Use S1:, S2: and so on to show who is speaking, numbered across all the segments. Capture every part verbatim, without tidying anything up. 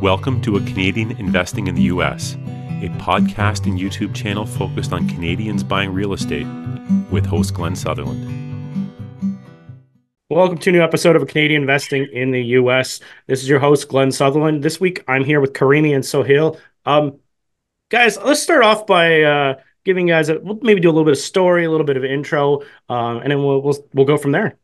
S1: Welcome to A Canadian Investing in the U S, a podcast and YouTube channel focused on Canadians buying real estate with host Glenn Sutherland.
S2: Welcome to a new episode of A Canadian Investing in the U S. This is your host, Glenn Sutherland. This week, I'm here with Karimi and Sohail. Um, guys, let's start off by uh, giving you guys a, we'll maybe do a little bit of story, a little bit of intro, um, and then we'll, we'll we'll go from there.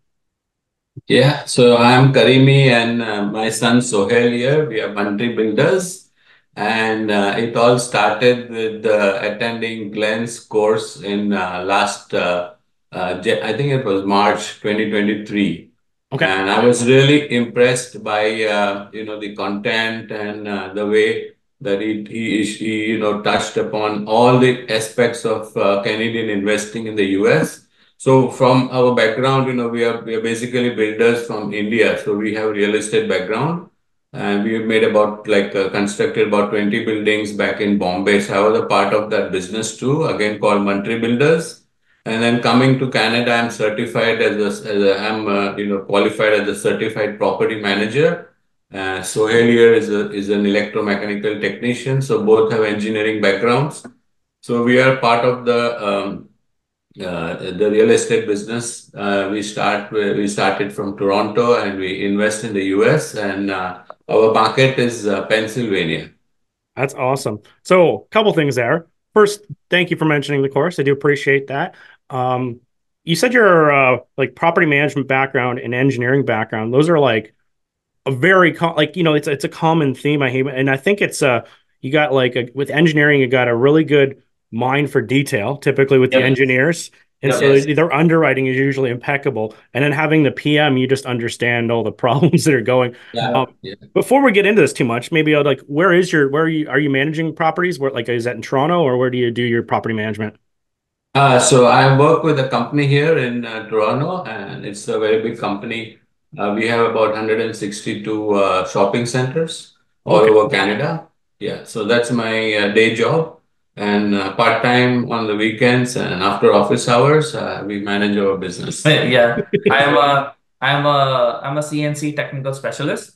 S3: Yeah, so I'm Karimi and uh, my son Sohail here. We are Mantri Builders, and uh, it all started with uh, attending Glenn's course in uh, last, uh, uh, Ja- I think it was March twenty twenty-three.
S2: Okay.
S3: And I was really impressed by uh, you know the content and uh, the way that he, he, he you know touched upon all the aspects of uh, Canadian investing in the U S. So from our background, you know, we are we are basically builders from India. So we have real estate background, and we have made about like uh, constructed about twenty buildings back in Bombay. So I was a part of that business too, again called Mantri Builders. And then coming to Canada, I'm certified as a, as a I'm uh, you know qualified as a certified property manager. Uh, Sohail here is a is an electromechanical technician. So both have engineering backgrounds. So we are part of the um, uh, the real estate business. Uh, we start we started from Toronto and we invest in the U S, and uh, our market is uh, Pennsylvania.
S2: That's awesome. So, a couple things there. First, thank you for mentioning the course. I do appreciate that. Um, you said your uh, like property management background and engineering background. Those are like a very com like you know it's it's a common theme I hate, and I think it's uh you got like a, with engineering you got a really good mind for detail typically with the
S3: Yep.
S2: engineers, and
S3: Yep.
S2: so
S3: Yes.
S2: their underwriting is usually impeccable, and then having the P M you just understand all the problems that are going.
S3: Yeah.
S2: Um,
S3: Yeah.
S2: before we get into this too much, maybe I'd like where is your where are you are you managing properties? Where like is that in Toronto or where do you do your property management?
S3: Uh, so I work with a company here in uh, Toronto, and it's a very big company. Uh, we have about one hundred sixty-two uh, shopping centers all
S2: Okay.
S3: over Canada. Yeah, so that's my uh, day job. And uh, part-time on the weekends and after office hours, uh, we manage our business.
S4: Yeah, I'm a I'm a I'm a C N C technical specialist.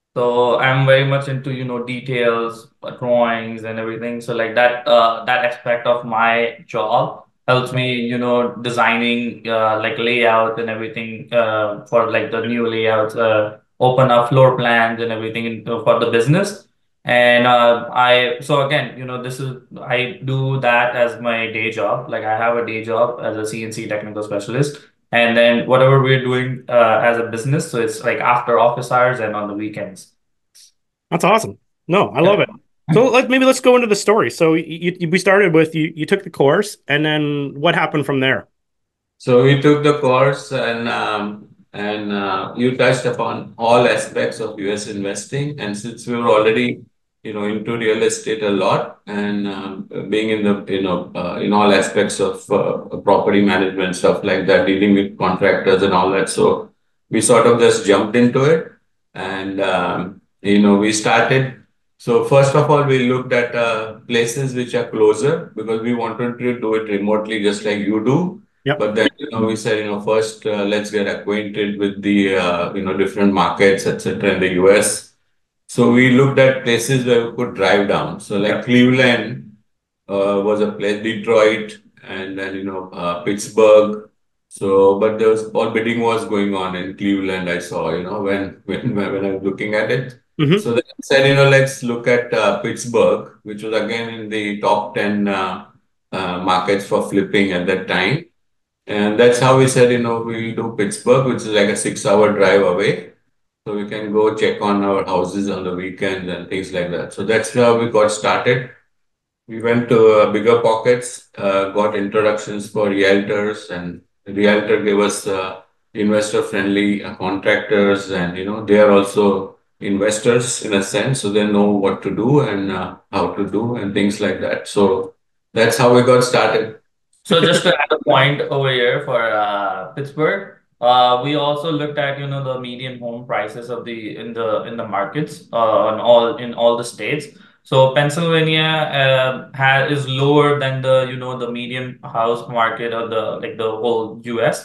S4: So I'm very much into, you know, details, uh, drawings and everything. So like that uh that aspect of my job helps me, you know, designing uh like layout and everything uh for like the new layouts, uh open up floor plans and everything in, for the business. And uh I so again, you know, this is I do that as my day job. Like I have a day job as a C N C technical specialist. And then whatever we're doing uh, as a business, so it's like after office hours and on the weekends.
S2: That's awesome. No, I love
S4: Yep.
S2: it. So let maybe let's go into the story. So you, you we started with you you took the course, and then what happened from there?
S3: So we took the course, and um, and uh, you touched upon all aspects of U S investing. And since we were already, you know, into real estate a lot, and um, being in the, you know, uh, in all aspects of uh, property management stuff like that, dealing with contractors and all that, so we sort of just jumped into it, and um, you know, we started. So first of all, we looked at uh, places which are closer because we wanted to do it remotely, just like you do.
S2: Yep.
S3: But then, you know, we said, you know, first uh, let's get acquainted with the, uh, you know, different markets, et cetera, in the U S. So we looked at places where we could drive down. So like
S4: Yep.
S3: Cleveland uh, was a place, Detroit, and then, you know, uh, Pittsburgh. So, but there was all bidding was going on in Cleveland, I saw, you know, when when when I was looking at it.
S2: Mm-hmm.
S3: So then I said, you know, let's look at uh, Pittsburgh, which was again in the top ten uh, uh, markets for flipping at that time. And that's how we said, you know, we'll do Pittsburgh, which is like a six hour drive away. So we can go check on our houses on the weekends and things like that. So that's how we got started. We went to uh, bigger pockets, uh, got introductions for realtors, and the realtor gave us uh, investor-friendly uh, contractors, and you know they are also investors in a sense, so they know what to do and uh, how to do and things like that. So that's how we got started.
S4: So just to add a point over here for uh, Pittsburgh, uh, we also looked at, you know, the median home prices of the in the in the markets uh, on all in all the states. So Pennsylvania uh, has is lower than the, you know, the median house market of the like the whole U S.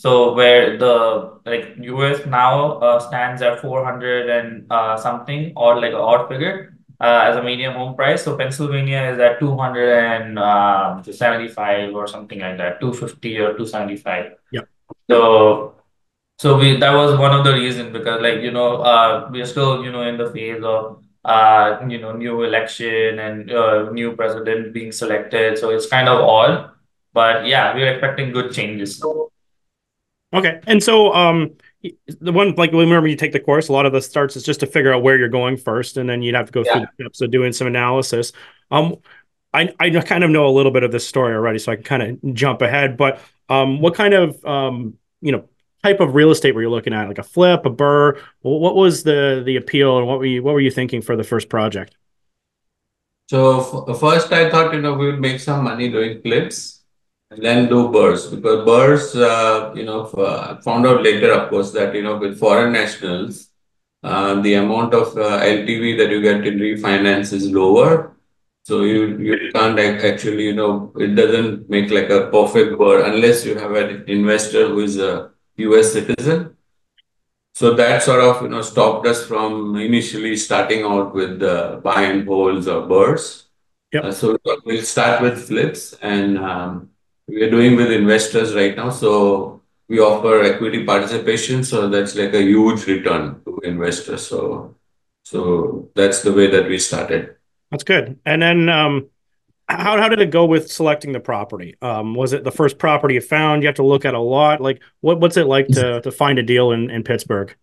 S4: So where the like U S now uh, stands at four hundred and uh, something or like an odd figure uh, as a median home price. So Pennsylvania is at two hundred and um, seventy-five or something like that, two fifty or two seventy-five.
S2: Yep.
S4: So so we that was one of the reasons because like you know uh we are still you know in the phase of uh you know new election and uh, new president being selected. So it's kind of odd, but yeah, we're expecting good changes.
S2: Okay. And so um the one like whenever you take the course, a lot of the starts is just to figure out where you're going first, and then you'd have to go through
S4: Yeah.
S2: the steps of doing some analysis. Um I I kind of know a little bit of this story already, so I can kind of jump ahead. But um what kind of um you know type of real estate were you looking at? Like a flip, a burr? Wh- What was the the appeal, and what were you what were you thinking for the first project?
S3: So f first I thought, you know, we would make some money doing flips and then do burrs because burrs, uh, you know, f- uh, found out later, of course, that, you know, with foreign nationals, uh, the amount of uh, L T V that you get in refinance is lower. So you, you can't ac- actually, you know, it doesn't make like a perfect burr unless you have an investor who is a U S citizen. So that sort of, you know, stopped us from initially starting out with uh, buy and holds or burrs. Uh,
S2: Yep.
S3: so we'll start with flips, and um, we are doing with investors right now. So we offer equity participation. So that's like a huge return to investors. So so that's the way that we started.
S2: That's good. And then um how how did it go with selecting the property? Um, was it the first property you found? You have to look at a lot. Like what what's it like to to find a deal in in Pittsburgh?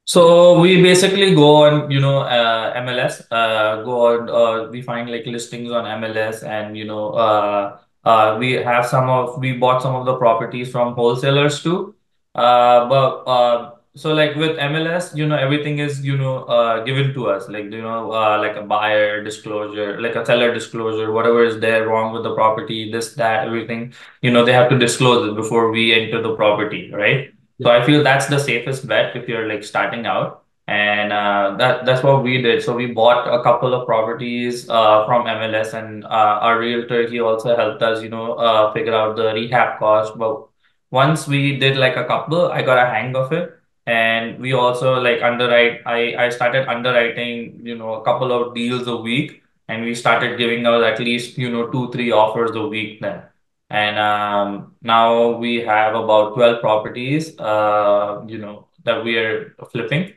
S4: So we basically go on, you know, uh, M L S, uh, go on, uh, we find like listings on M L S and, you know, uh, uh, we have some of, we bought some of the properties from wholesalers too. Uh, but, uh, so like with M L S, you know, everything is, you know, uh, given to us, like, you know, uh, like a buyer disclosure, like a seller disclosure, whatever is there wrong with the property, this, that, everything, you know, they have to disclose it before we enter the property, right? So I feel that's the safest bet if you're like starting out. And uh, that that's what we did. So we bought a couple of properties uh, from M L S, and uh, our realtor, he also helped us, you know, uh, figure out the rehab cost. But once we did like a couple, I got a hang of it. And we also like underwrite. I I started underwriting, you know, a couple of deals a week, and we started giving out at least, you know, two, three offers a week then. And um, now we have about twelve properties, uh, you know, that we are flipping.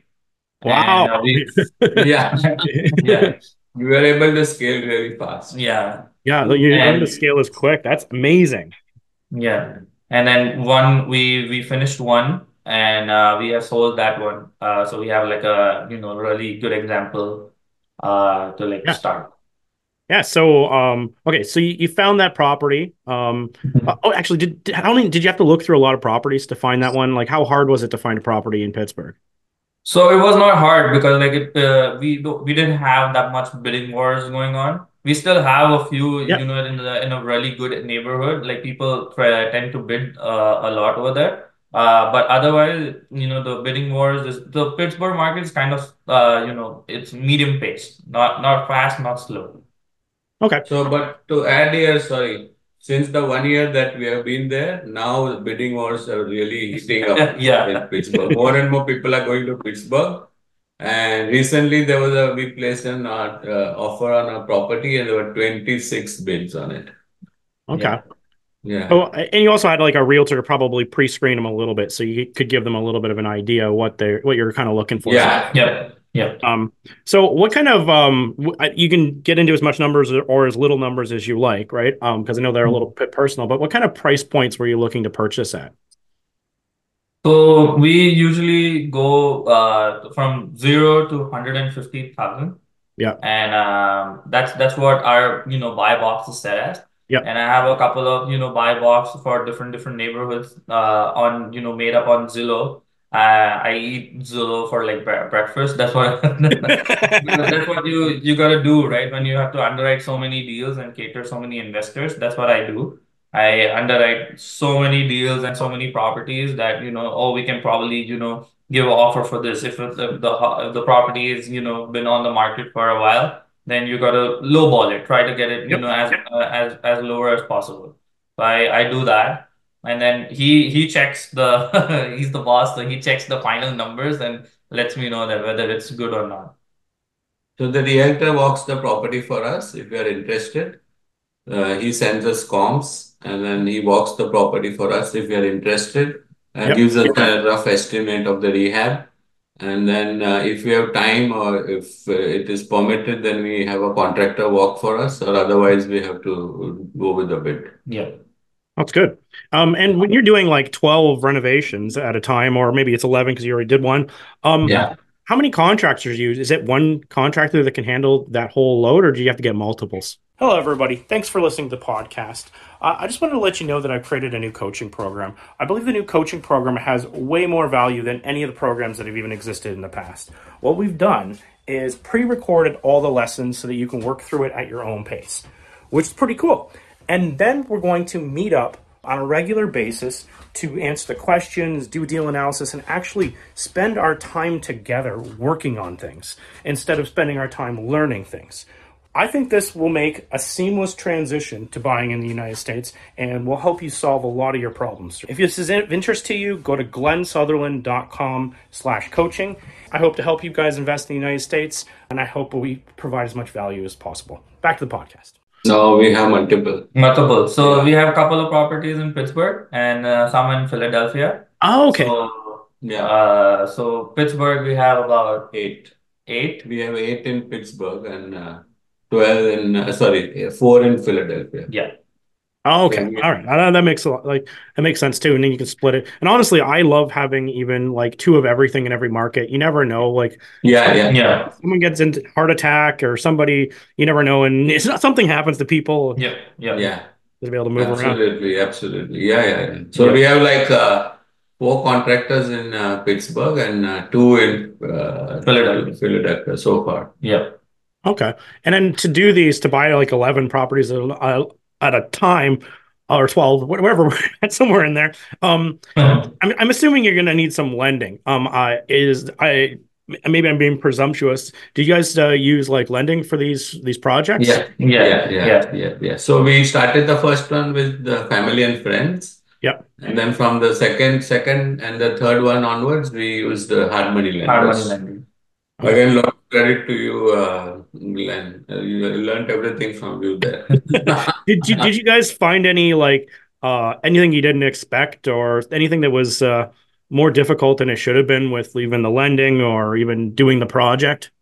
S4: And
S2: Wow.
S4: uh, we,
S3: Yeah,
S4: yeah,
S3: we were able to scale really fast.
S4: yeah,
S2: Yeah, you learn to
S4: and
S2: scale is quick. That's amazing.
S4: yeah. And then one, we we finished one, and uh, we have sold that one. Uh, so we have like a, you know, really good example uh, to like
S2: Yeah.
S4: start.
S2: Yeah. So um okay, so you, you found that property. Um uh, oh actually did, did how many did you have to look through a lot of properties to find that one? Like how hard was it to find a property in Pittsburgh?
S4: So it was not hard because like it, uh, we do, we didn't have that much bidding wars going on. We still have a few, you
S2: Yep.
S4: know, in the in a really good neighborhood. Like people try, tend to bid uh, a lot over there. Uh, but otherwise, you know, the bidding wars is the Pittsburgh market is kind of uh, you know, it's medium paced, not not fast, not slow.
S2: Okay.
S3: So, but to add here, sorry, since the one year that we have been there, now the bidding wars are really heating up
S4: Yeah.
S3: in Pittsburgh. More and more people are going to Pittsburgh. And recently there was a, we placed an uh, uh, offer on a property and there were twenty-six bids on it.
S2: Okay.
S4: Yeah.
S3: Yeah.
S2: Oh, and you also had like a realtor to probably pre-screen them a little bit, so you could give them a little bit of an idea what they're what you're kind of looking for.
S3: Yeah.
S4: Yep. Yep.
S2: Um, so what kind of um w- I- you can get into as much numbers or, or as little numbers as you like, right? Um, because I know they're a little bit personal, but what kind of price points were you looking to purchase at?
S4: So we usually go uh, from zero to one hundred fifty thousand.
S2: Yeah.
S4: And um, that's that's what our you know buy box is set as.
S2: Yeah.
S4: And I have a couple of you know buy box for different different neighborhoods uh, on you know made up on Zillow. Uh, I eat Zillow for like bre breakfast. That's what that's what you you gotta do, right? When you have to underwrite so many deals and cater so many investors, that's what I do. I underwrite so many deals and so many properties that you know oh we can probably you know give an offer for this. If it- the the if the property is you know been on the market for a while, then you gotta lowball it. Try to get it you
S2: Yep.
S4: know as uh, as as lower as possible. So I I do that. and then he he checks the he's the boss, so he checks the final numbers and lets me know that whether it's good or not.
S3: So the realtor walks the property for us if we are interested. Uh, he sends us comps and then he walks the property for us if we are interested and
S2: Yep.
S3: gives us a rough estimate of the rehab. And then uh, if we have time or if uh, it is permitted, then we have a contractor walk for us, or otherwise we have to go with the bid.
S4: Yeah.
S2: That's good. Um, and when you're doing like twelve renovations at a time, or maybe it's eleven because you already did one, um,
S3: Yeah.
S2: how many contractors use? Is it one contractor that can handle that whole load, or do you have to get multiples? Hello, everybody. Thanks for listening to the podcast. Uh, I just wanted to let you know that I've created a new coaching program. I believe the new coaching program has way more value than any of the programs that have even existed in the past. What we've done is pre-recorded all the lessons so that you can work through it at your own pace, which is pretty cool. And then we're going to meet up on a regular basis to answer the questions, do deal analysis, and actually spend our time together working on things instead of spending our time learning things. I think this will make a seamless transition to buying in the United States and will help you solve a lot of your problems. If this is of interest to you, go to glensutherland.com slash coaching. I hope to help you guys invest in the United States, and I hope we provide as much value as possible. Back to the podcast.
S3: No, we have multiple.
S4: Multiple. So
S3: Yeah.
S4: we have a couple of properties in Pittsburgh and uh, some in Philadelphia.
S2: Oh, okay.
S4: So,
S3: Yeah.
S4: uh, so Pittsburgh, we have about
S3: Eight.
S4: eight.
S3: We have eight in Pittsburgh and uh, twelve in, uh, sorry, uh, four in Philadelphia.
S4: Yeah.
S2: Oh, okay.
S3: So we-
S2: All right. Uh, that makes a lot like that makes sense too. And then you can split it. And honestly, I love having even like two of everything in every market. You never know. Like
S3: Yeah, yeah.
S4: Yeah.
S2: someone gets into heart attack or somebody, you never know. And it's not something happens to people
S4: Yeah. Yeah.
S3: Yeah.
S2: to be able to move around.
S3: Absolutely, absolutely. Yeah, yeah, yeah. So
S4: Yeah.
S3: we have like uh, four contractors in uh, Pittsburgh and uh, two in uh,
S4: Philadelphia.
S3: Philadelphia so far.
S4: Yeah.
S2: Okay. And then to do these, to buy like eleven properties at a, at a time or twelve, whatever, we're at, somewhere in there. Um, I'm, I'm assuming you're going to need some lending. Um, uh, is I maybe I'm being presumptuous. Do you guys uh, use like lending for these these projects?
S3: Yeah,
S4: Yeah.
S3: yeah, yeah,
S4: Yeah.
S3: yeah, yeah. So we started the first one with the family and friends.
S2: Yep.
S3: And then from the second, second and the third one onwards, we used the hard money lenders.
S4: Hard money lending.
S3: Again, a lot of credit to you, uh, Glenn. Uh, you learned everything from you there.
S2: Did you did you guys find any like uh anything you didn't expect or anything that was uh more difficult than it should have been with even the lending or even doing the project?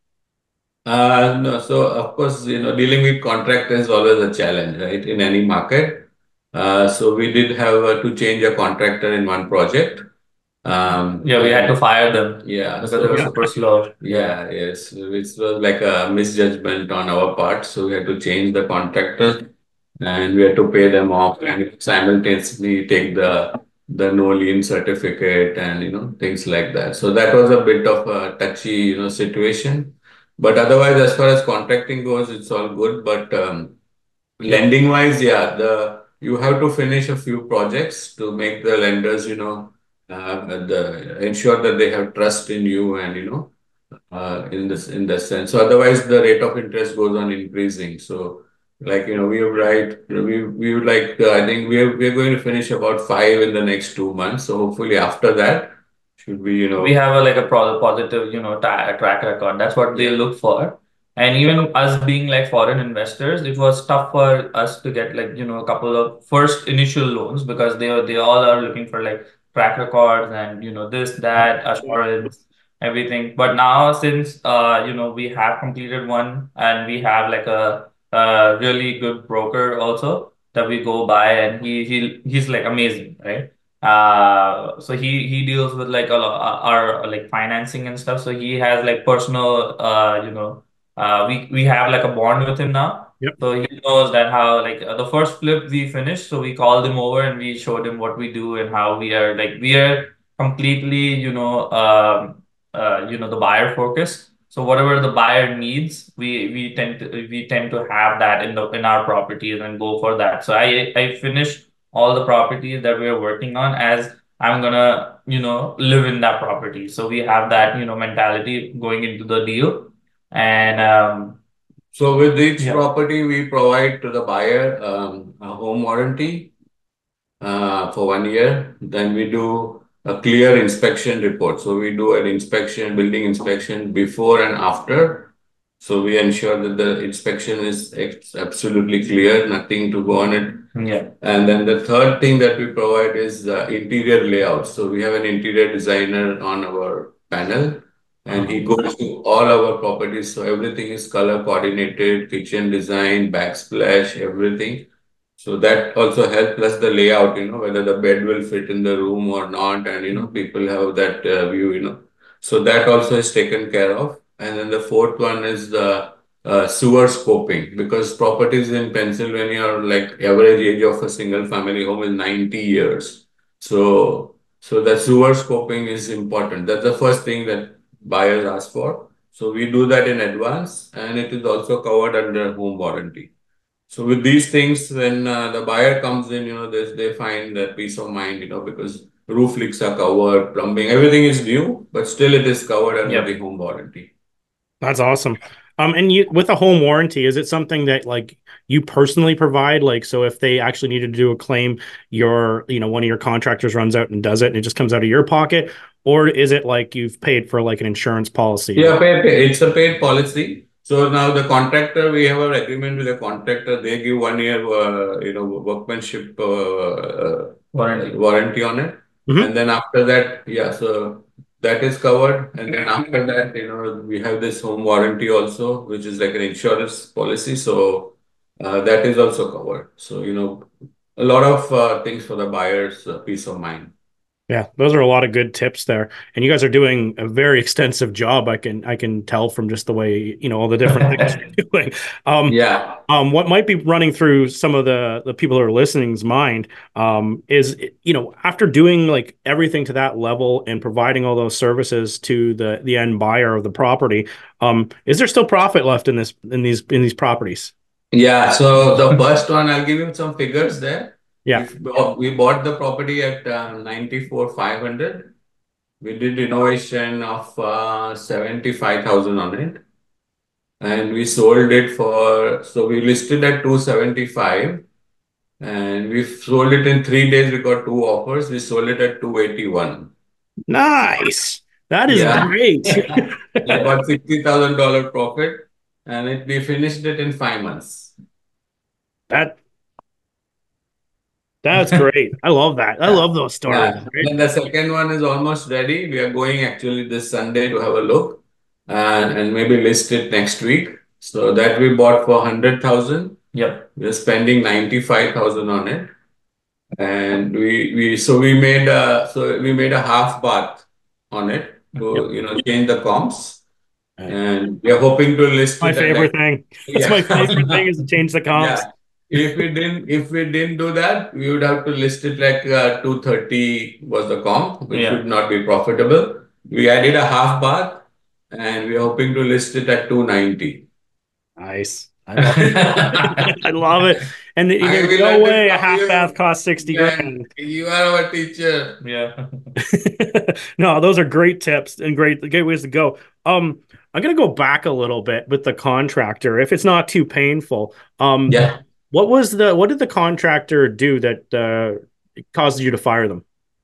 S3: Uh, no, so of course, you know, dealing with contractors is always a challenge, right, in any market. Uh, so we did have uh, to change a contractor in one project. Um,
S4: Yeah, we had to fire them
S3: yeah,
S4: because
S3: so
S4: they were
S2: Yeah.
S4: super slow.
S3: yeah, yes, which was like a misjudgment on our part. So we had to change the contractor and we had to pay them off and simultaneously take the the no lien certificate and you know things like that. So that was a bit of a touchy you know situation. But otherwise, as far as contracting goes, it's all good. But um, lending wise, yeah, the you have to finish a few projects to make the lenders you know uh, the ensure that they have trust in you and you know uh, in this in that sense. So otherwise, the rate of interest goes on increasing. So like you know, we have right, we we would like uh, I think we are we are going to finish about five in the next two months. So hopefully after that, should be you know
S4: We have a like a pro positive, you know, ta track record. That's what they look for. And even us being like foreign investors, it was tough for us to get like, you know, a couple of first initial loans because they are they all are looking for like track records and you know this, that, assurance, everything. But now since uh, you know, we have completed one and we have like a, a really good broker also that we go by and he he he's like amazing, right? Uh, so he he deals with like a lot our like financing and stuff. So he has like personal uh you know uh we we have like a bond with him now.
S2: Yep.
S4: So he knows that how like uh, the first flip we finished. So we called him over and we showed him what we do and how we are like we are completely you know um uh you know the buyer focused. So whatever the buyer needs, we we tend to we tend to have that in the in our properties and go for that. So I I finished all the properties that we're working on as I'm gonna, you know, live in that property. So we have that, you know, mentality going into the deal. And um,
S3: so with each
S4: Yeah.
S3: property we provide to the buyer um, a home warranty. uh, for one year. Then we do a clear inspection report. So we do an inspection, building inspection before and after. So we ensure that the inspection is ex- absolutely clear, nothing to go on it.
S4: Yeah.
S3: And then the third thing that we provide is uh, interior layout. So we have an interior designer on our panel, and he goes to all our properties. So everything is color coordinated, kitchen design, backsplash, everything. So that also helps, plus the layout, you know, whether the bed will fit in the room or not, and you know, people have that uh, view, you know. So that also is taken care of. And then the fourth one is the uh, sewer scoping, because properties in Pennsylvania are like average age of a single family home is ninety years. So, so the sewer scoping is important. That's the first thing that buyers ask for. So we do that in advance, and it is also covered under home warranty. So with these things, when uh, the buyer comes in, you know, they, they find that peace of mind, you know, because roof leaks are covered, plumbing, everything is new, but still it is covered under
S4: Yep.
S3: the home warranty.
S2: That's awesome. Um, and you with a home warranty, is it something that like you personally provide? Like, so if they actually needed to do a claim, your, you know, one of your contractors runs out and does it and it just comes out of your pocket? Or is it like you've paid for like an insurance policy?
S3: Yeah, paid, paid. It's a paid policy. So now the contractor, we have an agreement with the contractor. They give one year, uh, you know, workmanship uh, uh,
S4: Warranty.
S3: warranty on it.
S2: Mhm.
S3: And then after that, yeah, so that is covered. And then after that, you know, we have this home warranty also, which is like an insurance policy. So uh, that is also covered. So, you know, a lot of uh, things for the buyer's uh, peace of mind.
S2: Yeah, those are a lot of good tips there. And you guys are doing a very extensive job. I can I can tell from just the way, you know, all the different things you're doing. Um,
S3: Yeah.
S2: um, what might be running through some of the the people who are listening's mind um, is, you know, after doing like everything to that level and providing all those services to the the end buyer of the property, um, is there still profit left in this in these in these properties?
S3: Yeah, so the first one, I'll give you some figures there.
S2: Yeah.
S3: If we bought the property at uh, ninety-four five hundred. We did renovation of uh, seventy-five thousand on it. And we sold it for, so we listed at two seventy-five. And we sold it in three days. We got two offers. We sold it at two eighty-one.
S2: Nice. That is
S3: Yeah.
S2: great.
S3: We got sixty thousand dollars profit. And it, we finished it in five months.
S2: That That's great. I love that. I love those stories.
S3: Yeah.
S2: Right?
S3: And the second one is almost ready. We are going actually this Sunday to have a look and, and maybe list it next week. So that we bought for one hundred thousand.
S4: Yep.
S3: We're spending ninety-five thousand on it. And we, we so we made a so we made a half bath on it to, you know, change the comps.
S2: Right.
S3: And we are hoping to list
S2: My
S3: it at
S2: favorite
S3: like,
S2: thing. That's
S3: yeah.
S2: my favorite thing is to change the comps.
S3: Yeah. If we didn't, if we didn't do that, we would have to list it like uh, two thirty was the comp, which
S4: Yeah.
S3: would not be profitable. We added a half bath, and we're hoping to list it at two ninety.
S2: Nice. I love it. I love it. And
S3: I
S2: there's
S3: will
S2: no
S3: let
S2: way
S3: it
S2: a
S3: from
S2: half
S3: you.
S2: bath costs sixty
S3: Man,
S2: grand.
S3: you are our teacher.
S4: Yeah.
S2: No, those are great tips and great, great ways to go. Um, I'm gonna go back a little bit with the contractor, if it's not too painful. Um,
S3: Yeah.
S2: what was the what did the contractor do that uh caused you to fire them?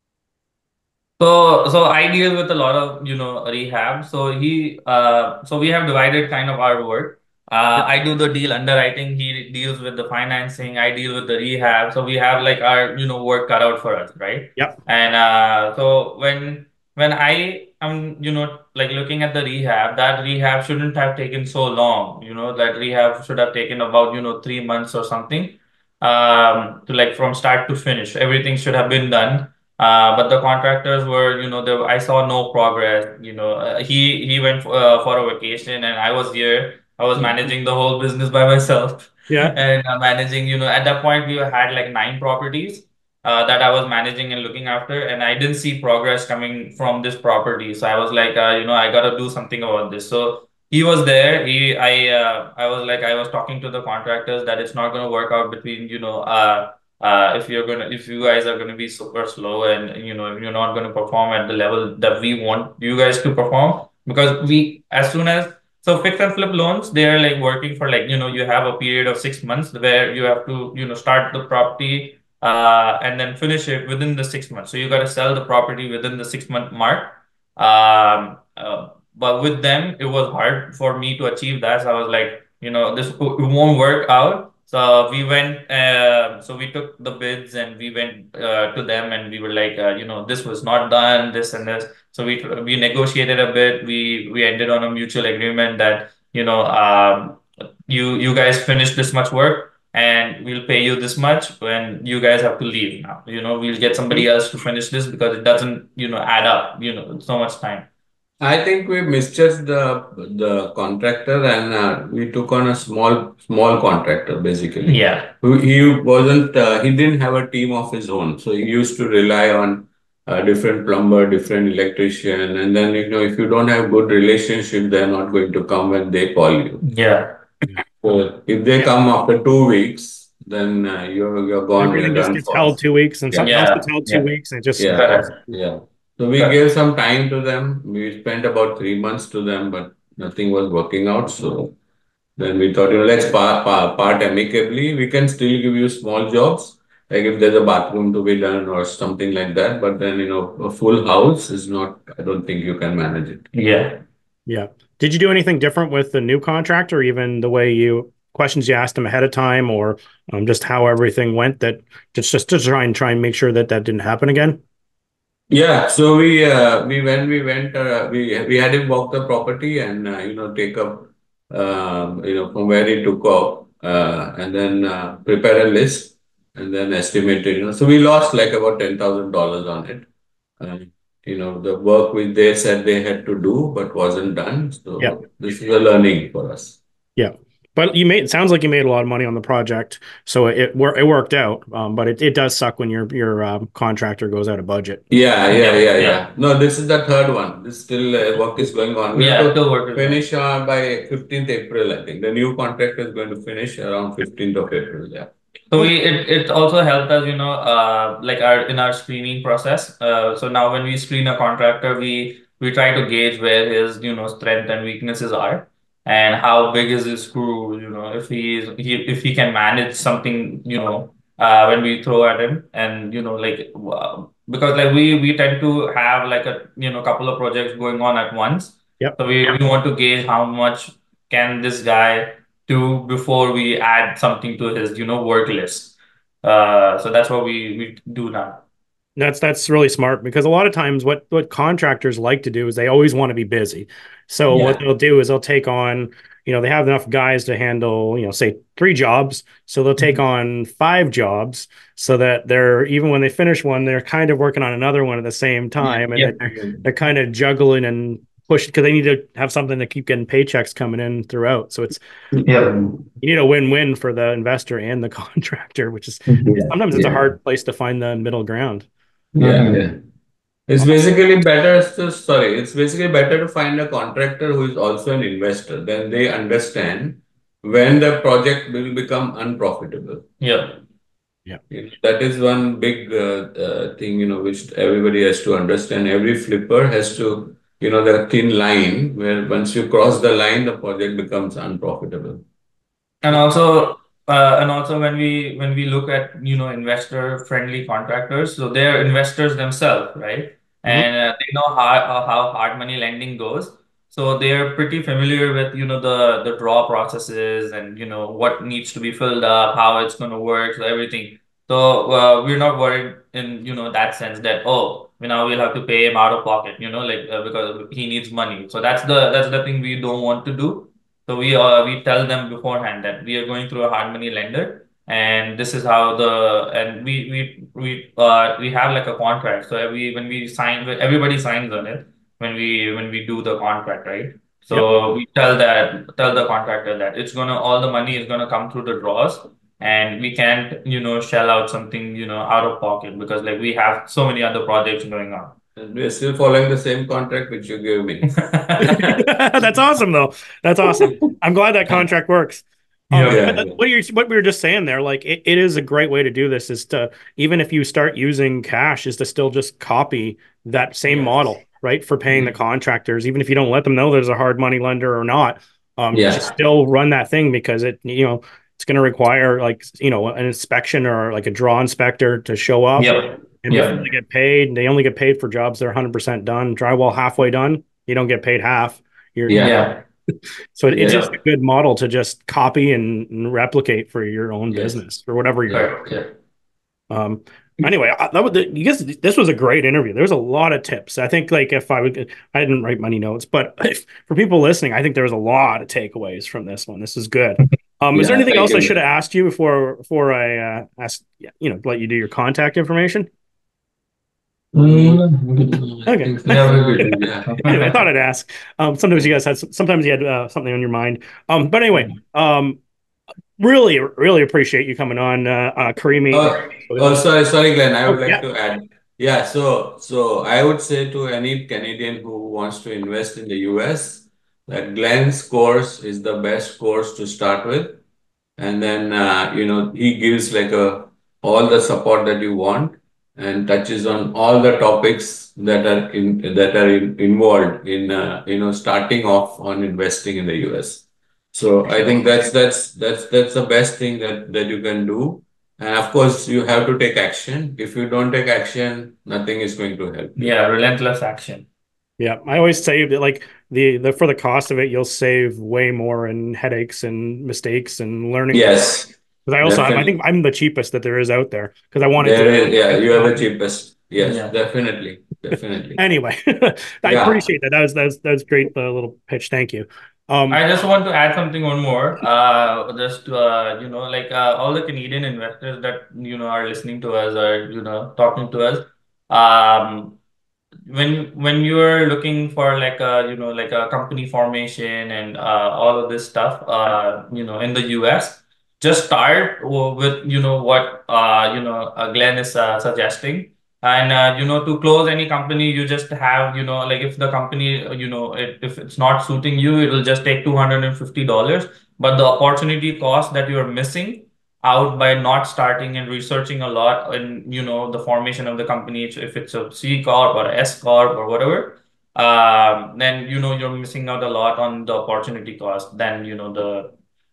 S4: So, so I deal with a lot of, you know, rehab. So he, uh, so we have divided kind of our work. Uh, I do the deal underwriting. He deals with the financing. I deal with the rehab. So we have like our, you know, work cut out for us, right?
S2: Yep.
S4: And uh, so when when I am, you know, like looking at the rehab, that rehab shouldn't have taken so long. You know, that rehab should have taken about, you know, three months or something, um, to like from start to finish. Everything should have been done. Uh, but the contractors were, you know, there, I saw no progress. You know, uh, he he went for, uh, for a vacation, and I was here. I was managing the whole business by myself,
S2: Yeah.
S4: and uh, managing. You know, at that point, we had like nine properties uh, that I was managing and looking after, and I didn't see progress coming from this property. So I was like, uh, you know, I got to do something about this. So he was there. He, I, uh, I was like, I was talking to the contractors that it's not going to work out between, you know, uh uh, if you're gonna if you guys are gonna be super slow and you know you're not gonna perform at the level that we want you guys to perform, because we as soon as so fix and flip loans, they're like working for like, you know, you have a period of six months where you have to, you know, start the property, uh, and then finish it within the six months. So you got to sell the property within the six month mark. Um, uh, but with them, it was hard for me to achieve that. So I was like, you know, this it won't work out. So we went, uh, so we took the bids and we went uh, to them and we were like, uh, you know, this was not done, this and this. So we we negotiated a bit. We we ended on a mutual agreement that, you know, um, you you guys finished this much work and we'll pay you this much when you guys have to leave now. You know, we'll get somebody else to finish this because it doesn't, you know, add up, you know, so much time.
S3: I think we misjudged the the contractor and uh, we took on a small small contractor basically.
S4: Yeah.
S3: Who he wasn't uh, he didn't have a team of his own, so he used to rely on a different plumber, different electrician, and then you know if you don't have good relationship, they're not going to come when they call you.
S4: Yeah.
S3: So if they come after two weeks, then uh, you're you're gone.
S2: Everything
S3: You're
S2: just
S3: done
S2: gets
S3: for.
S2: held two weeks, and something else
S4: Yeah.
S2: gets held two
S4: Yeah.
S2: weeks, and it just
S3: Yeah,
S4: Correct.
S3: yeah. So we
S4: Correct.
S3: gave some time to them. We spent about three months to them, but nothing was working out. So then we thought, you know, let's part, part, part amicably. We can still give you small jobs, like if there's a bathroom to be done or something like that. But then, you know, a full house is not, I don't think you can manage it.
S4: Yeah.
S2: Yeah. Did you do anything different with the new contract, or even the way you questions you asked them ahead of time, or um, just how everything went, that just just to try and try and make sure that that didn't happen again?
S3: Yeah, so we uh, we when we went uh, we we had him walk the property and uh, you know take up um, you know from where he took off uh, and then uh, prepare a list and then estimate it. You know, so we lost like about ten thousand dollars on it. And you know the work which they said they had to do but wasn't done.
S2: Yeah.
S3: So this is a learning for us.
S2: Yeah. But you made it sounds like you made a lot of money on the project, so it wor- it worked out. Um, but it, it does suck when your your um, contractor goes out of budget.
S3: Yeah, yeah,
S4: Yeah.
S3: yeah,
S4: Yeah.
S3: yeah. No, this is the third one. This still uh, work is going on. We
S4: Yeah.
S3: have to
S4: Still working.
S3: finish uh, by fifteenth April, I think. The new contract is going to finish around fifteenth of April. Yeah.
S4: So we it, it also helped us, you know, uh, like our in our screening process. Uh, so now when we screen a contractor, we we try to gauge where his, you know, strength and weaknesses are, and how big is his screw. You know, if he is he if he can manage something, you know, uh, when we throw at him, and you know, like uh, because like we we tend to have like a you know couple of projects going on at once.
S2: Yep.
S4: So we, we want to gauge how much can this guy do before we add something to his, you know, work list. Uh, so that's what we we do now.
S2: That's that's really smart, because a lot of times what what contractors like to do is they always want to be busy. So what
S3: Yeah.
S2: they'll do is they'll take on, you know, they have enough guys to handle, you know, say three jobs. So they'll take on five jobs, so that they're, even when they finish one, they're kind of working on another one at the same time, and
S4: Yeah.
S2: they're, they're kind of juggling and push, because they need to have something to keep getting paychecks coming in throughout. So it's
S4: Yeah.
S2: you need a win-win for the investor and the contractor, which is
S3: Yeah.
S2: sometimes it's a
S3: Yeah.
S2: hard place to find the middle ground.
S3: Yeah, yeah. It's basically better to, sorry, it's basically better to find a contractor who is also an investor. Then they understand when the project will become unprofitable.
S4: Yeah.
S2: Yeah.
S3: That is one big uh, uh, thing, you know, which everybody has to understand. Every flipper has to, you know, the thin line where once you cross the line, the project becomes unprofitable.
S4: And also, uh, and also when we when we look at, you know, investor friendly contractors, so they're investors themselves, right? And uh, they know how uh, how hard money lending goes. So they're pretty familiar with, you know, the the draw processes and, you know, what needs to be filled up, how it's going to work, so everything. So uh, we're not worried in, you know, that sense that, oh, you know, we'll have to pay him out of pocket, you know, like uh, because he needs money. So that's the that's the thing we don't want to do. So we uh, we tell them beforehand that we are going through a hard money lender, and this is how the and we we we uh we have like a contract. So every when we sign, everybody signs on it when we when we do the contract, right? So we tell that tell the contractor that it's gonna all the money is gonna come through the draws, and we can't, you know, shell out something, you know, out of pocket, because like we have so many other projects going on.
S3: And we are still following the same contract which you gave me.
S2: That's awesome, though. That's awesome. I'm glad that contract works. Um,
S4: Yeah.
S3: Yeah.
S2: what you what we were just saying there, like it, it is a great way to do this, is to, even if you start using cash, is to still just copy that same
S3: Yes.
S2: model, right? For paying the contractors, even if you don't let them know there's a hard money lender or not, um,
S3: Yeah.
S2: just still run that thing, because it, you know, it's going to require like, you know, an inspection or like a draw inspector to show up.
S4: Yep.
S2: And
S4: Yep.
S2: before they get paid, they only get paid for jobs that are one hundred percent done. Drywall halfway done, you don't get paid half. You're,
S3: Yeah.
S4: Yeah.
S2: So it, it's
S3: Yeah.
S2: just a good model to just copy and, and replicate for your own
S3: Yes.
S2: business or whatever you're.
S4: Correct. Yeah.
S2: Um, anyway, I, that was the, you guess this was a great interview. There's a lot of tips. I think like if I would, I didn't write many notes, but if, for people listening, I think there was a lot of takeaways from this one. This is good. Um, is there
S3: Yeah,
S2: anything
S3: thank
S2: else I
S3: you.
S2: should have asked you before before I uh, asked, you know, let you do your contact information?
S4: Mm,
S2: Okay.
S3: Yeah, we're good. Yeah.
S2: Anyway, I thought I'd ask. Um, sometimes you guys had sometimes you had uh, something on your mind. Um, but anyway, um, really, really appreciate you coming on, uh, uh Karimi.
S3: Oh, oh, sorry, sorry, Glenn. I would
S2: Oh,
S3: like
S2: yeah.
S3: to add. Yeah, so so I would say to any Canadian who wants to invest in the U S that Glenn's course is the best course to start with, and then uh, you know he gives like a all the support that you want and touches on all the topics that are in that are in, involved in uh, you know starting off on investing in the U S. So I think that's that's that's that's the best thing that that you can do. And of course, you have to take action. If you don't take action, nothing is going to help you.
S4: Yeah. Relentless action.
S2: Yeah, I always say that like the the for the cost of it, you'll save way more in headaches and mistakes and learning.
S3: Yes,
S2: Because I also have, I
S3: definitely.
S2: think I'm the cheapest that there is out there because I wanted
S3: There
S2: to.
S3: is, yeah, you are the cheapest. Yes,
S4: Yeah.
S3: definitely, definitely.
S2: Anyway, I
S3: Yeah.
S2: appreciate that. That was that was that was great. The little pitch. Thank you. Um,
S4: I just want to add something one more. Uh, just to, uh, you know, like uh, all the Canadian investors that you know are listening to us or you know talking to us. Um, when when you're looking for like a you know like a company formation and uh, all of this stuff, uh, you know, in the U S, just start w- with you know what uh, you know uh, Glenn is uh, suggesting. And uh, you know, to close any company, you just have you know like if the company uh, you know it, if it's not suiting you, it'll just take two hundred and fifty dollars. But the opportunity cost that you're missing out by not starting and researching a lot in you know the formation of the company, if it's a C corp or S corp or whatever, um, then you know you're missing out a lot on the opportunity cost than you know the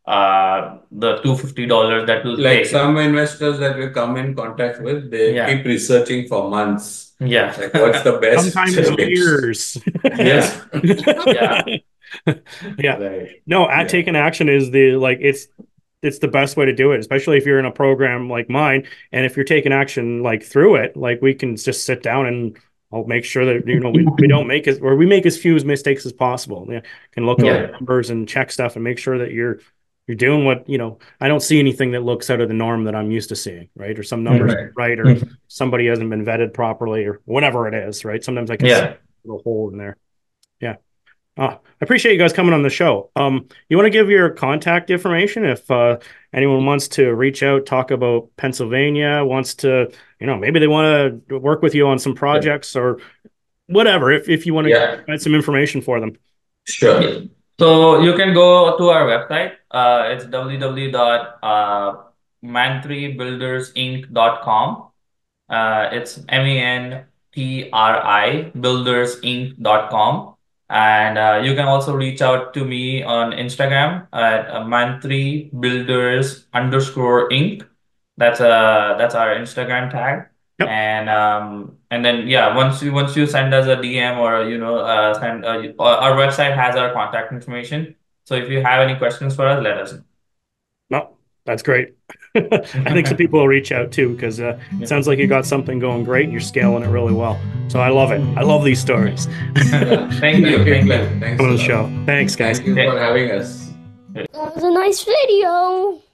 S4: uh the two hundred fifty dollars that will
S3: Like
S4: take.
S3: some investors that we come in contact with, they
S4: Yeah.
S3: keep researching for months.
S4: Yeah.
S3: Like, what's the best?
S2: sometimes years.
S3: Yes.
S4: Yeah.
S2: Yeah.
S3: Right.
S2: No, at
S3: Yeah.
S2: taking action is the like it's it's the best way to do it, especially if you're in a program like mine. And if you're taking action like through it, like we can just sit down and I'll make sure that you know we, we don't make as or we make as few mistakes as possible. Yeah, can look
S4: Yeah.
S2: at numbers and check stuff and make sure that you're you're doing what you know. I don't see anything that looks out of the norm that I'm used to seeing, right? Or some numbers
S4: Right.
S2: right, or
S4: Mhm.
S2: somebody hasn't been vetted properly, or whatever it is, right? Sometimes I can see
S4: Yeah.
S2: a little hole in there. Yeah. Uh, I appreciate you guys coming on the show. Um, you want to give your contact information if uh, anyone wants to reach out, talk about Pennsylvania, wants to, you know, maybe they want to work with you on some projects or whatever. If if you want to
S3: Yeah.
S2: provide some information for them.
S3: Sure.
S4: Yeah. So you can go to our website. Uh, it's w w w dot mantri builders inc dot com. Uh, it's M A N T R I builders inc dot com. And uh, you can also reach out to me on Instagram at uh, mantri builders underscore inc. That's uh that's our Instagram tag.
S2: Yep.
S4: And um and then yeah, once you once you send us a D M or you know uh send uh, our website has our contact information. So if you have any questions for us, let us know.
S2: No, that's great. I think some people will reach out too because uh, it sounds like you got something going great and you're scaling it really well. So I love it. I love these stories.
S4: Yeah. Thank you.
S3: Thank you,
S4: Thank you.
S3: Glenn. Thanks
S2: Come
S3: a
S2: on the
S3: lot.
S2: show. Thanks, guys.
S3: Thank you for having us.
S5: That was a nice video.